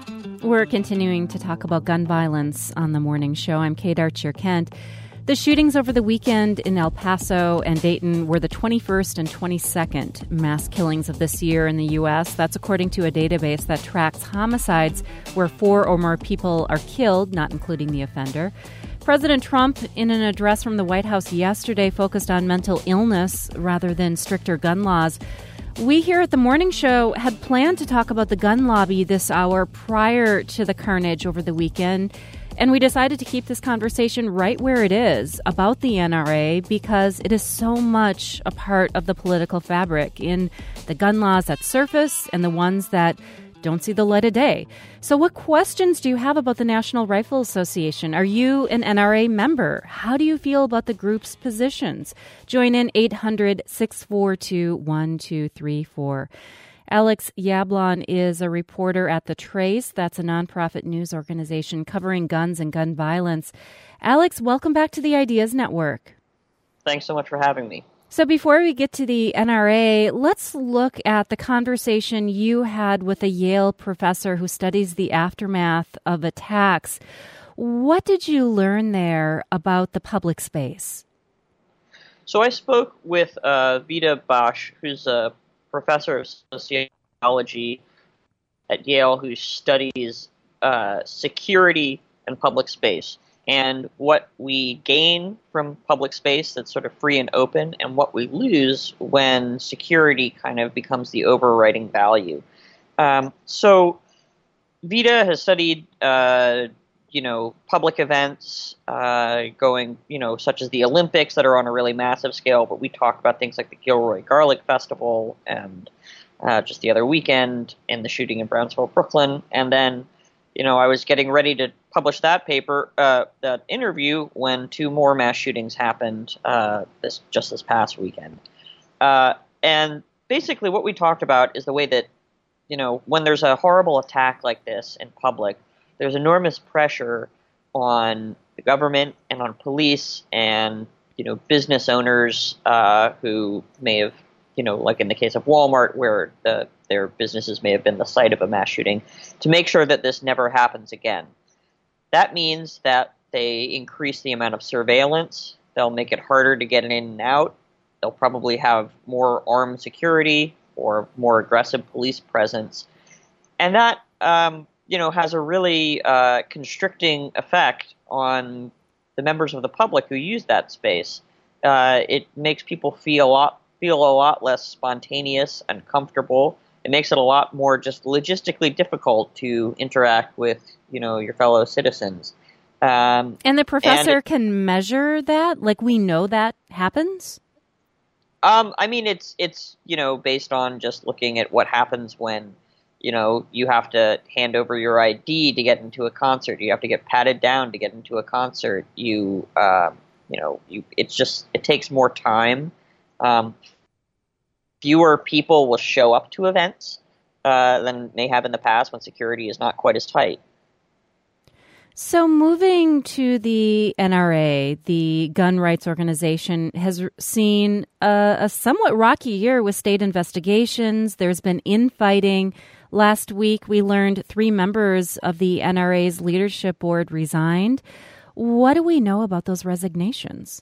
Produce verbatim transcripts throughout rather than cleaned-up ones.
We're continuing to talk about gun violence on the morning show. I'm Kate Archer-Kent. The shootings over the weekend in El Paso and Dayton were the twenty-first and twenty-second mass killings of this year in the U S. That's according to a database that tracks homicides where four or more people are killed, not including the offender. President Trump, in an address from the White House yesterday, focused on mental illness rather than stricter gun laws. We here at the morning show had planned to talk about the gun lobby this hour prior to the carnage over the weekend, and we decided to keep this conversation right where it is about the N R A because it is so much a part of the political fabric in the gun laws that surface and the ones that don't see the light of day. So what questions do you have about the National Rifle Association? Are you an N R A member? How do you feel about the group's positions? Join in eight hundred, six four two, one two three four. Alex Yablon is a reporter at The Trace. That's a nonprofit news organization covering guns and gun violence. Alex, welcome back to the Ideas Network. Thanks so much for having me. So before we get to the N R A, let's look at the conversation you had with a Yale professor who studies the aftermath of attacks. What did you learn there about the public space? So I spoke with uh, Vida Bosch, who's a professor of sociology at Yale who studies uh, security and public space, and what we gain from public space that's sort of free and open, and what we lose when security kind of becomes the overriding value. Um, so Vida has studied, uh, you know, public events uh, going, you know, such as the Olympics that are on a really massive scale, but we talk about things like the Gilroy Garlic Festival and uh, just the other weekend and the shooting in Brownsville, Brooklyn, and then You know, I was getting ready to publish that paper, uh, that interview, when two more mass shootings happened uh, this just this past weekend. Uh, and basically what we talked about is the way that, you know, when there's a horrible attack like this in public, there's enormous pressure on the government and on police and, you know, business owners uh, who may have, you know, like in the case of Walmart, where the their businesses may have been the site of a mass shooting, to make sure that this never happens again. That means that they increase the amount of surveillance. They'll make it harder to get in and out. They'll probably have more armed security or more aggressive police presence. And that, um, you know, has a really uh, constricting effect on the members of the public who use that space. Uh, it makes people feel a lot, feel a lot less spontaneous and comfortable. It makes it a lot more just logistically difficult to interact with, you know, your fellow citizens. Um, and the professor and it, can measure that? Like, we know that happens? Um, I mean, it's, it's, you know, based on just looking at what happens when, you know, you have to hand over your I D to get into a concert. You have to get patted down to get into a concert. You, uh, you know, you, it's just, it takes more time. Um, Fewer people will show up to events uh, than they have in the past when security is not quite as tight. So moving to the N R A, the gun rights organization, has seen a, a somewhat rocky year with state investigations. There's been infighting. Last week, we learned three members of the N R A's leadership board resigned. What do we know about those resignations?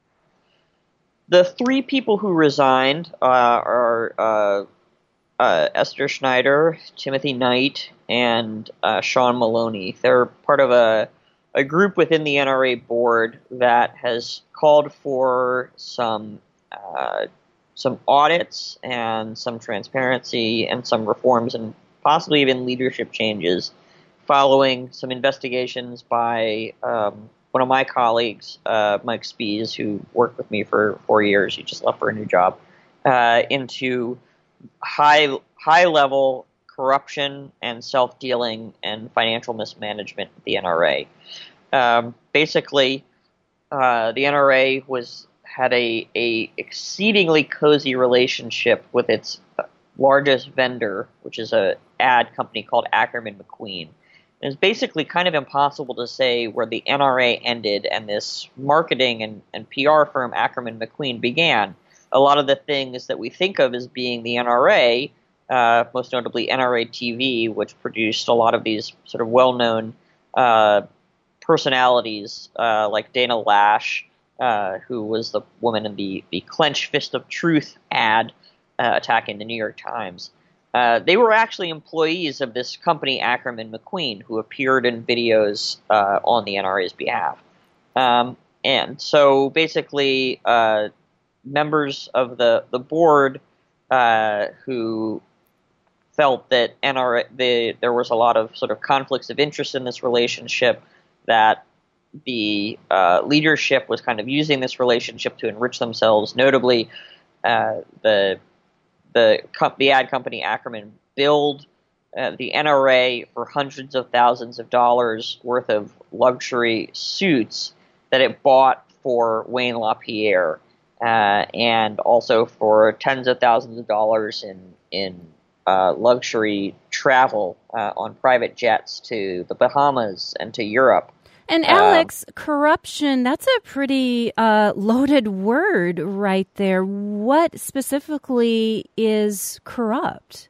The three people who resigned uh, are uh, uh, Esther Schneider, Timothy Knight, and uh, Sean Maloney. They're part of a, a group within the N R A board that has called for some uh, some audits and some transparency and some reforms and possibly even leadership changes following some investigations by um, one of my colleagues, uh, Mike Spies, who worked with me for four years, he just left for a new job, uh, into high high level corruption and self-dealing and financial mismanagement at the N R A. Um, basically, uh, the N R A was had a, a exceedingly cozy relationship with its largest vendor, which is a ad company called Ackerman McQueen. And it's basically kind of impossible to say where the N R A ended and this marketing and, and P R firm Ackerman McQueen began. A lot of the things that we think of as being the N R A uh, most notably N R A T V, which produced a lot of these sort of well-known uh, personalities uh, like Dana Lash, uh, who was the woman in the, the Clenched Fist of Truth ad uh, attacking the New York Times. Uh, they were actually employees of this company, Ackerman McQueen, who appeared in videos uh, on the N R A's behalf. Um, and so basically, uh, members of the, the board uh, who felt that N R A, the, there was a lot of sort of conflicts of interest in this relationship, that the uh, leadership was kind of using this relationship to enrich themselves. Notably, uh, the the co- the ad company Ackerman billed uh, the N R A for hundreds of thousands of dollars worth of luxury suits that it bought for Wayne LaPierre, uh, and also for tens of thousands of dollars in in uh, luxury travel uh, on private jets to the Bahamas and to Europe. And Alex, um, corruption, that's a pretty uh, loaded word right there. What specifically is corrupt?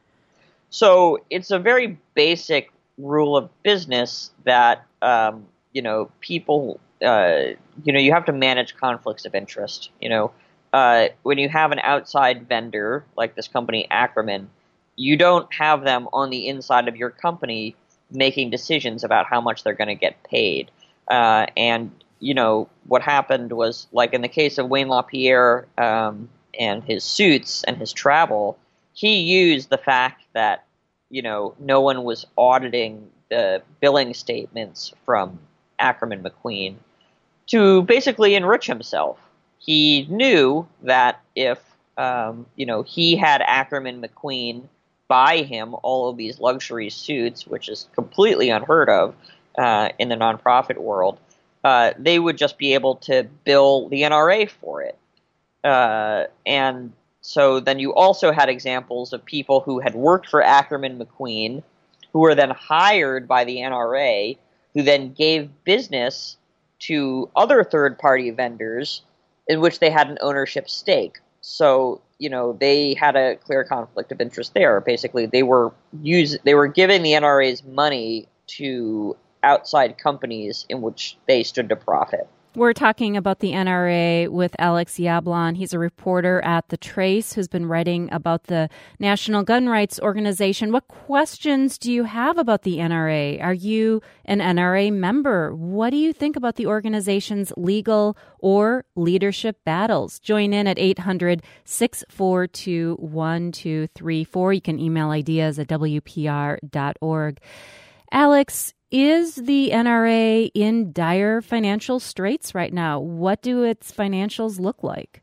So it's a very basic rule of business that, um, you know, people, uh, you know, you have to manage conflicts of interest. You know, uh, when you have an outside vendor like this company Ackerman, you don't have them on the inside of your company making decisions about how much they're going to get paid. Uh, and, you know, what happened was, like in the case of Wayne LaPierre um, and his suits and his travel, he used the fact that, you know, no one was auditing the billing statements from Ackerman McQueen to basically enrich himself. He knew that if, um, you know, he had Ackerman McQueen buy him all of these luxury suits, which is completely unheard of uh, in the nonprofit world, uh, they would just be able to bill the N R A for it. Uh, and so then you also had examples of people who had worked for Ackerman McQueen, who were then hired by the N R A, who then gave business to other third-party vendors in which they had an ownership stake. So, you know, they had a clear conflict of interest there. Basically, they were use they were giving the N R A's money to outside companies in which they stood to profit. We're talking about the N R A with Alex Yablon. He's a reporter at The Trace who's been writing about the National Gun Rights Organization. What questions do you have about the N R A? Are you an N R A member? What do you think about the organization's legal or leadership battles? Join in at eight hundred, six four two, one two three four. You can email ideas at W P R dot org. Alex, is the N R A in dire financial straits right now? What do its financials look like?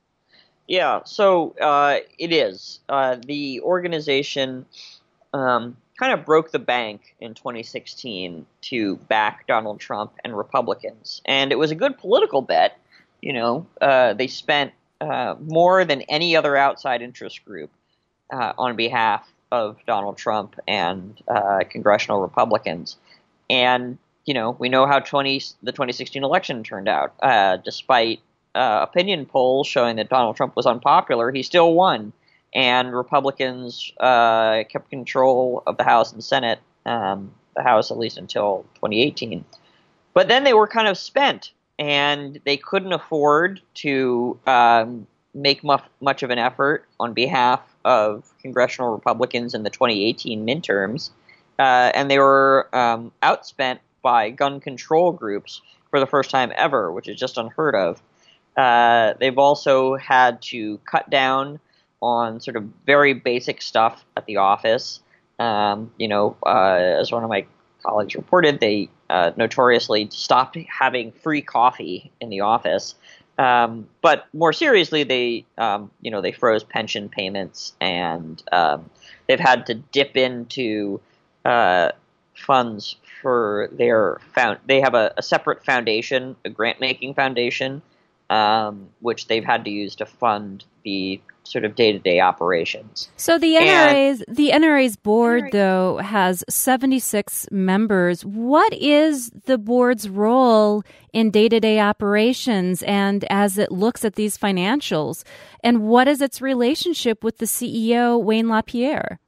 Yeah, so uh, it is. Uh, the organization um, kind of broke the bank in twenty sixteen to back Donald Trump and Republicans. And it was a good political bet. You know, uh, they spent uh, more than any other outside interest group uh, on behalf of Donald Trump and uh, congressional Republicans. And, you know, we know how twenty, the twenty sixteen election turned out. Uh, despite uh, opinion polls showing that Donald Trump was unpopular, he still won. And Republicans uh, kept control of the House and Senate, um, the House at least until twenty eighteen. But then they were kind of spent, and they couldn't afford to um, make much, much of an effort on behalf of congressional Republicans in the twenty eighteen midterms. Uh, and they were um, outspent by gun control groups for the first time ever, which is just unheard of. Uh, they've also had to cut down on sort of very basic stuff at the office. Um, you know, uh, as one of my colleagues reported, they uh, notoriously stopped having free coffee in the office. Um, but more seriously, they, um, you know, they froze pension payments, and um, they've had to dip into Uh, funds for their found. They have a, a separate foundation, a grant-making foundation, um, which they've had to use to fund the sort of day-to-day operations. So the N R A's and, the N R A's board, N R A though, has seventy-six members. What is the board's role in day-to-day operations and as it looks at these financials? And what is its relationship with the C E O, Wayne LaPierre?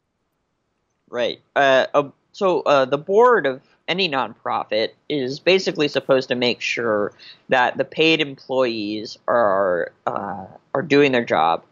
Right. Uh, uh, so uh, the board of any nonprofit is basically supposed to make sure that the paid employees are uh, are doing their job,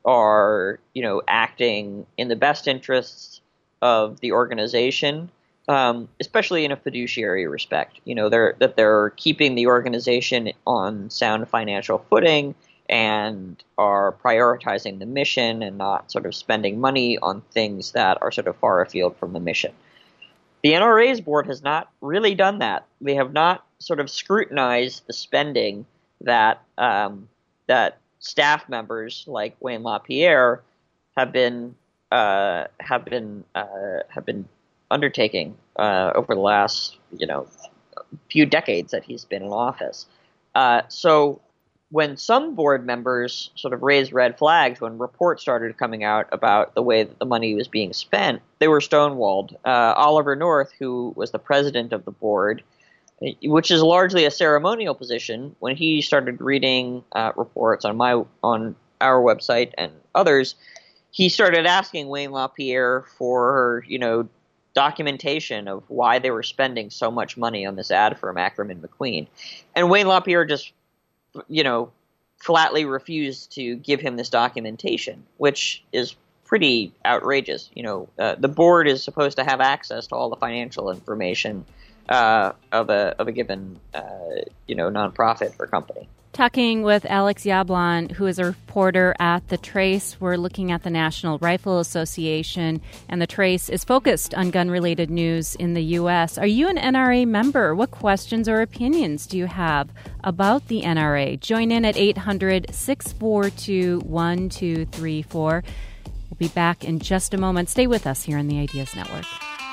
are you know acting in the best interests of the organization, um, especially in a fiduciary respect. You know, they're that they're keeping the organization on sound financial footing and are prioritizing the mission and not sort of spending money on things that are sort of far afield from the mission. The N R A's board has not really done that. They have not sort of scrutinized the spending that um, that staff members like Wayne LaPierre have been uh, have been uh, have been undertaking uh, over the last you know few decades that he's been in office. Uh, so when some board members sort of raised red flags when reports started coming out about the way that the money was being spent, they were stonewalled. Uh, Oliver North, who was the president of the board, which is largely a ceremonial position, when he started reading uh, reports on my on our website and others, he started asking Wayne LaPierre for you know documentation of why they were spending so much money on this ad firm, Ackerman McQueen, and Wayne LaPierre just you know, flatly refused to give him this documentation, which is pretty outrageous. You know, uh, the board is supposed to have access to all the financial information uh, of a of a given, uh, you know, nonprofit or company. Talking with Alex Yablon, who is a reporter at The Trace. We're looking at the National Rifle Association, and The Trace is focused on gun-related news in the U S. Are you an N R A member? What questions or opinions do you have about the N R A? Join in at eight hundred, six four two, one two three four. We'll be back in just a moment. Stay with us here on the Ideas Network.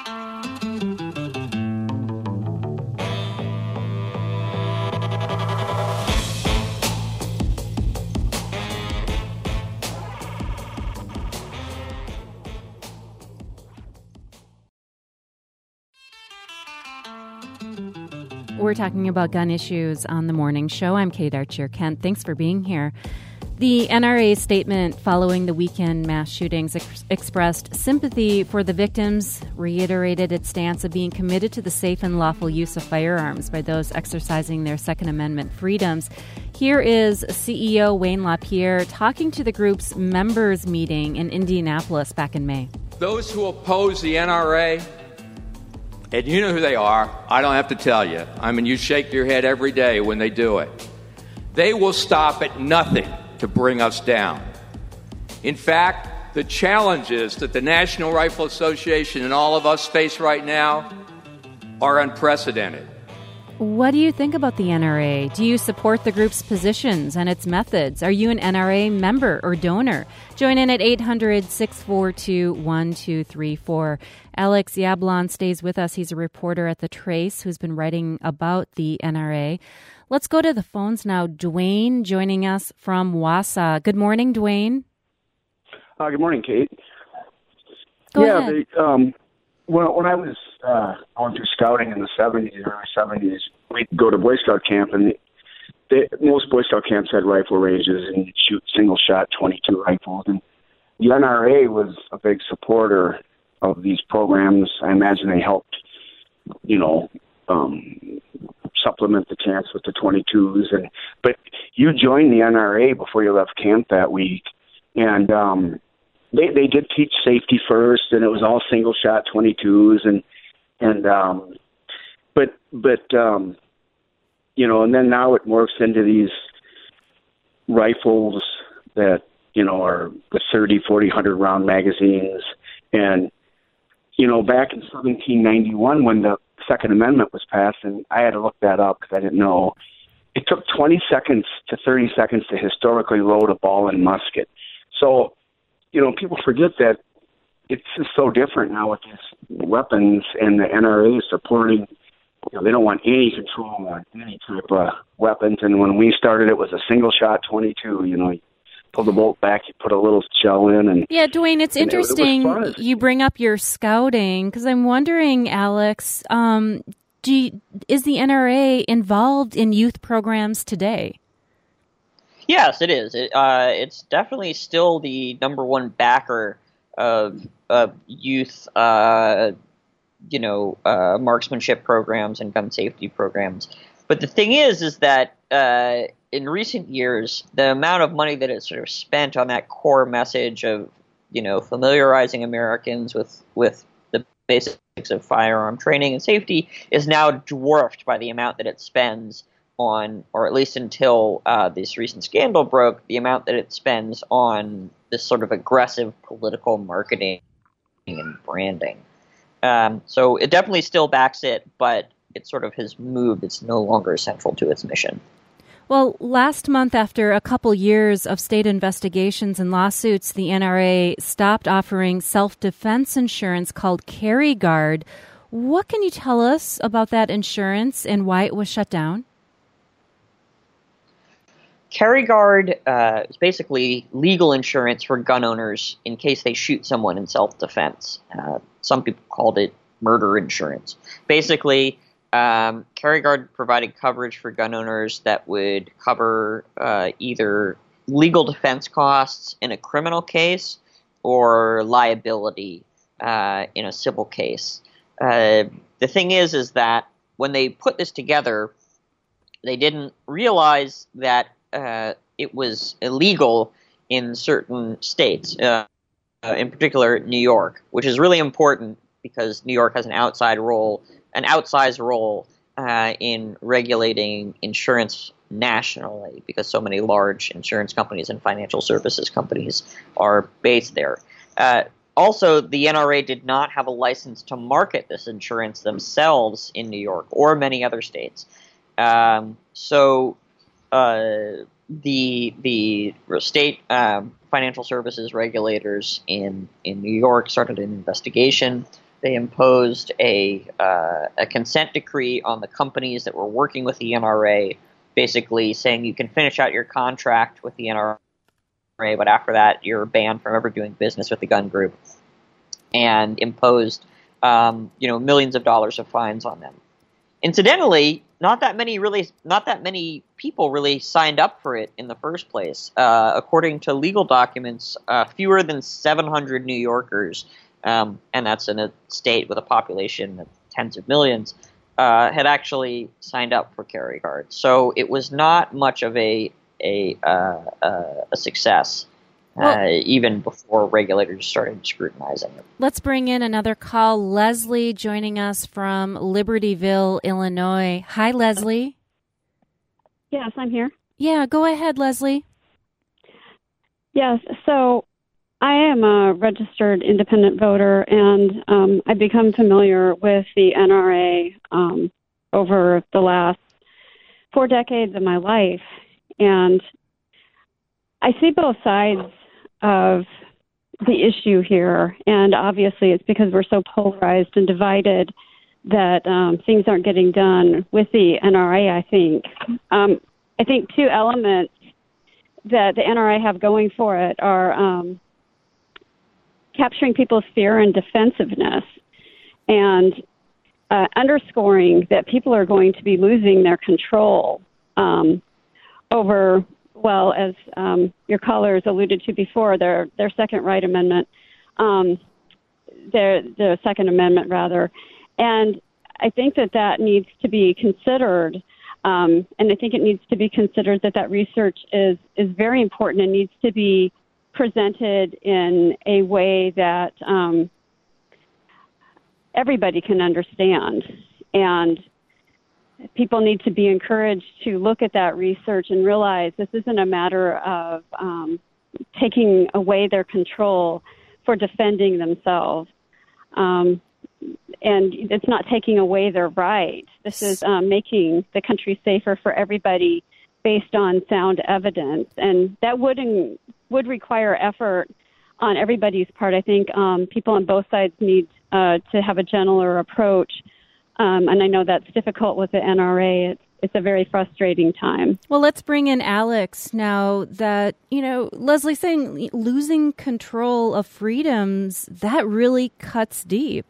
We're talking about gun issues on the morning show. I'm Kate Archer-Kent. Thanks for being here. The N R A's statement following the weekend mass shootings ex- expressed sympathy for the victims, reiterated its stance of being committed to the safe and lawful use of firearms by those exercising their Second Amendment freedoms. Here is C E O Wayne LaPierre talking to the group's members meeting in Indianapolis back in May. Those who oppose the N R A, and you know who they are, I don't have to tell you. I mean, you shake your head every day when they do it. They will stop at nothing to bring us down. In fact, the challenges that the National Rifle Association and all of us face right now are unprecedented. What do you think about the N R A? Do you support the group's positions and its methods? Are you an N R A member or donor? Join in at eight hundred, six four two, one two three four. Alex Yablon stays with us. He's a reporter at The Trace who's been writing about the N R A. Let's go to the phones now. Dwayne joining us from Wausau. Good morning, Dwayne. Uh, good morning, Kate. Go yeah, ahead. They, um, when, when I was uh, going through scouting in the seventies, early seventies, we'd go to Boy Scout camp, and they, most Boy Scout camps had rifle ranges, and you'd shoot single-shot twenty-two rifles. And the N R A was a big supporter of these programs. I imagine they helped, you know, um, supplement the camps with the twenty-twos. And but you joined the N R A before you left camp that week, and um, they they did teach safety first, and it was all single shot twenty-twos, and and um, but but um, you know, and then now it morphs into these rifles that you know are the thirty, forty, one hundred round magazines. And you know, back in seventeen ninety-one when the Second Amendment was passed, and I had to look that up because I didn't know, it took twenty seconds to thirty seconds to historically load a ball and musket. So, you know, people forget that it's just so different now with these weapons, and the N R A is supporting you know, they don't want any control on any type of weapons. And when we started, it was a single shot twenty-two. You know, you pull the bolt back, you put a little shell in, and yeah, Dwayne, it's interesting it, it you bring up your scouting because I'm wondering, Alex, um, do you, is the N R A involved in youth programs today? Yes, it is. It, uh, it's definitely still the number one backer of, of youth, uh, you know, uh, marksmanship programs and gun safety programs. But the thing is, is that uh, in recent years, the amount of money that is sort of spent on that core message of, you know, familiarizing Americans with, with the basics of firearm training and safety is now dwarfed by the amount that it spends on, or at least until uh, this recent scandal broke, the amount that it spends on this sort of aggressive political marketing and branding. Um, so it definitely still backs it, but it sort of has moved. It's no longer central to its mission. Well, last month, after a couple years of state investigations and lawsuits, the N R A stopped offering self-defense insurance called Carry Guard. What can you tell us about that insurance and why it was shut down? Carry Guard uh, is basically legal insurance for gun owners in case they shoot someone in self-defense. Uh, some people called it murder insurance. Basically, um, Carry Guard provided coverage for gun owners that would cover uh, either legal defense costs in a criminal case or liability uh, in a civil case. Uh, the thing is, is that when they put this together, they didn't realize that Uh, it was illegal in certain states, uh, uh, in particular New York, which is really important because New York has an outside role, an outsized role uh, in regulating insurance nationally because so many large insurance companies and financial services companies are based there. Uh, also, the N R A did not have a license to market this insurance themselves in New York or many other states. Um, so Uh, the the state um, financial services regulators in, in New York started an investigation. They imposed a uh, a consent decree on the companies that were working with the N R A, basically saying you can finish out your contract with the N R A, but after that you're banned from ever doing business with the gun group, and imposed um, you know millions of dollars of fines on them. Incidentally, not that many really, not that many people really signed up for it in the first place. Uh, according to legal documents, uh, fewer than seven hundred New Yorkers, um, and that's in a state with a population of tens of millions, uh, had actually signed up for Carry Guard. So it was not much of a a uh, uh, a success. Well, uh, even before regulators started scrutinizing it. Let's bring in another call. Leslie joining us from Libertyville, Illinois. Hi, Leslie. Yes, I'm here. Yeah, go ahead, Leslie. Yes, so I am a registered independent voter, and um, I've become familiar with the N R A um, over the last four decades of my life, and I see both sides of the issue here, and obviously it's because we're so polarized and divided that um, things aren't getting done with the N R A, I think. Um, I think two elements that the N R A have going for it are um, capturing people's fear and defensiveness and uh, underscoring that people are going to be losing their control um, over well, as um, your callers alluded to before, their their Second Right Amendment, um, their their Second Amendment rather, and I think that that needs to be considered, um, and I think it needs to be considered that that research is is very important and needs to be presented in a way that um, everybody can understand, and people need to be encouraged to look at that research and realize this isn't a matter of um, taking away their control for defending themselves. Um, and it's not taking away their right. This is um, making the country safer for everybody based on sound evidence. And that would, in, would require effort on everybody's part. I think um, people on both sides need uh, to have a gentler approach Um, and I know that's difficult with the N R A. It's, it's a very frustrating time. Well, let's bring in Alex now that, you know, Leslie's saying losing control of freedoms, that really cuts deep.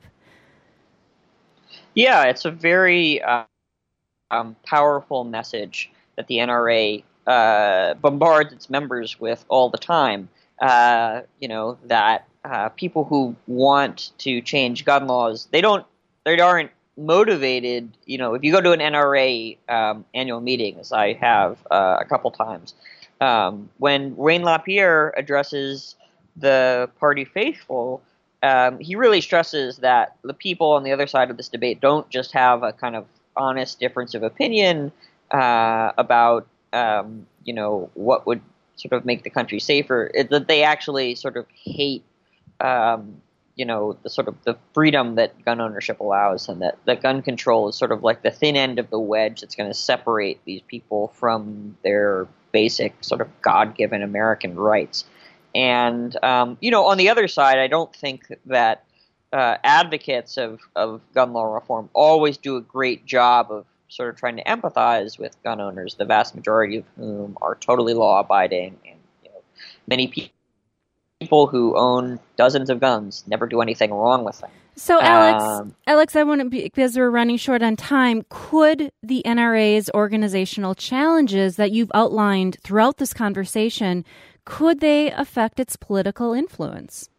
Yeah, it's a very uh, um, powerful message that the N R A uh, bombards its members with all the time. Uh, you know, that uh, people who want to change gun laws, they don't, they aren't motivated. You know, if you go to an N R A um, annual meeting, as I have uh, a couple times, um, when Wayne LaPierre addresses the party faithful, um, he really stresses that the people on the other side of this debate don't just have a kind of honest difference of opinion uh, about, um, you know, what would sort of make the country safer, it, that they actually sort of hate um, you know, the sort of the freedom that gun ownership allows, and that, that gun control is sort of like the thin end of the wedge that's going to separate these people from their basic sort of God-given American rights. And, um, you know, on the other side, I don't think that uh, advocates of, of gun law reform always do a great job of sort of trying to empathize with gun owners, the vast majority of whom are totally law-abiding, and, you know, many people People who own dozens of guns never do anything wrong with them. So, Alex, um, Alex, I want to be, because we're running short on time, could the N R A's organizational challenges that you've outlined throughout this conversation, could they affect its political influence?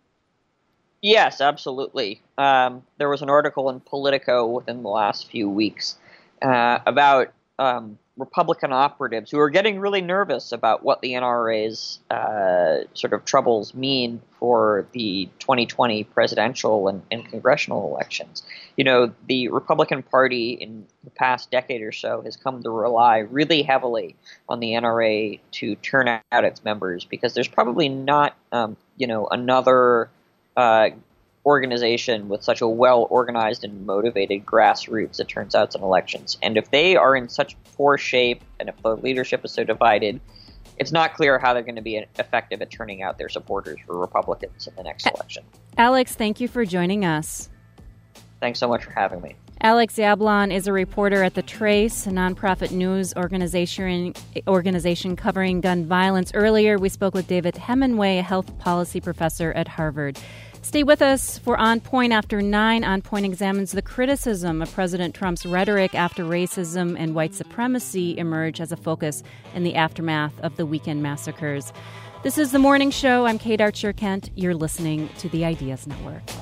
Yes, absolutely. Um, there was an article in Politico within the last few weeks uh, about um, Republican operatives who are getting really nervous about what the N R A's uh, sort of troubles mean for the twenty twenty presidential and, and congressional elections. You know, the Republican Party in the past decade or so has come to rely really heavily on the N R A to turn out its members, because there's probably not, um, you know, another uh, organization with such a well-organized and motivated grassroots that turns out in elections. And if they are in such poor shape, and if the leadership is so divided, it's not clear how they're going to be effective at turning out their supporters for Republicans in the next election. Alex, thank you for joining us. Thanks so much for having me. Alex Yablon is a reporter at The Trace, a nonprofit news organization organization covering gun violence. Earlier, we spoke with David Hemenway, a health policy professor at Harvard. Stay with us for On Point after nine. On Point examines the criticism of President Trump's rhetoric after racism and white supremacy emerge as a focus in the aftermath of the weekend massacres. This is The Morning Show. I'm Kate Archer Kent. You're listening to the Ideas Network.